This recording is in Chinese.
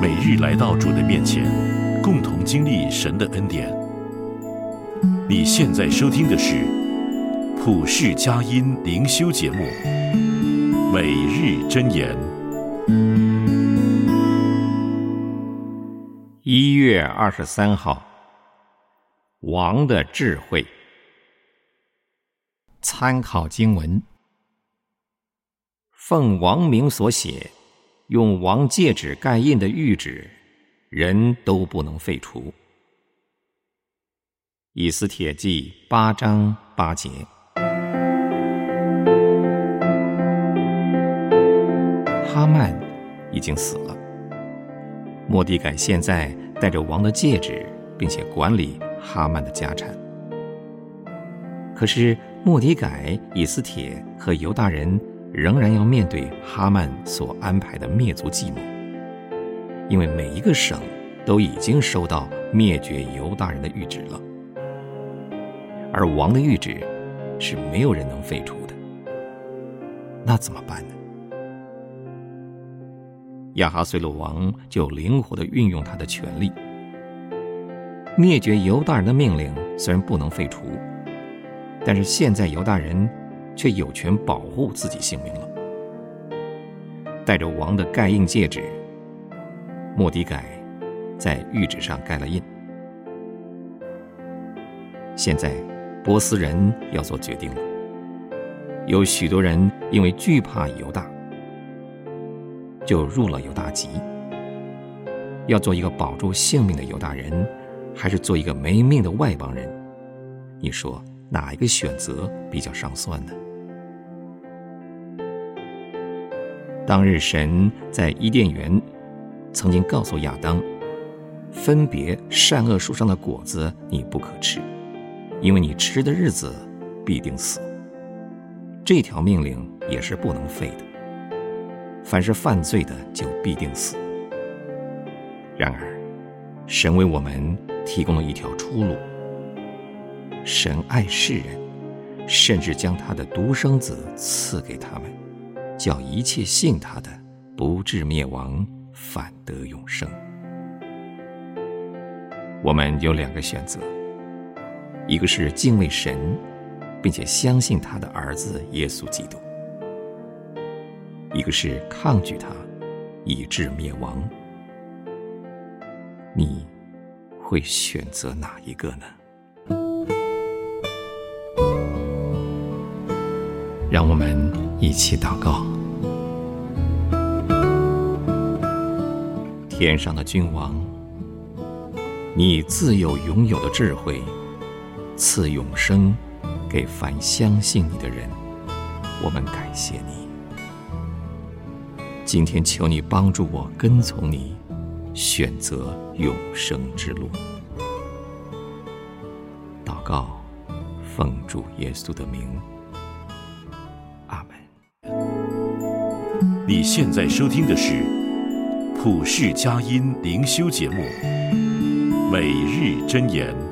每日来到主的面前，共同经历神的恩典。你现在收听的是普世佳音灵修节目《每日箴言》。 1月23号，王的智慧。参考经文：奉王名所写，用王戒指盖印的谕旨，人都不能废除。以斯帖记8章8节。哈曼已经死了，末底改现在带着王的戒指，并且管理哈曼的家产。可是末底改、以斯帖和犹大人仍然要面对哈曼所安排的灭族计谋，因为每一个省都已经收到灭绝犹大人的谕旨了，而王的谕旨是没有人能废除的。那怎么办呢？亚哈随鲁王就灵活地运用他的权力，灭绝犹大人的命令虽然不能废除，但是现在犹大人却有权保护自己性命了。带着王的盖印戒指，末底改在谕旨上盖了印。现在波斯人要做决定了，有许多人因为惧怕犹大，就入了犹大籍。要做一个保住性命的犹大人，还是做一个没命的外邦人？你说哪一个选择比较上算呢？当日神在伊甸园曾经告诉亚当，分别善恶树上的果子你不可吃，因为你吃的日子必定死。这条命令也是不能废的，凡是犯罪的就必定死。然而神为我们提供了一条出路，神爱世人，甚至将他的独生子赐给他们，叫一切信他的不至灭亡，反得永生。我们有2个选择，一个是敬畏神，并且相信他的儿子耶稣基督；一个是抗拒他，以致灭亡。你会选择哪一个呢？让我们一起祷告。天上的君王，你以自有永有的智慧赐永生给凡相信你的人，我们感谢你。今天求你帮助我跟从你，选择永生之路。祷告，奉主耶稣的名，阿门。 你现在收听的是普世佳音灵修节目《每日箴言》。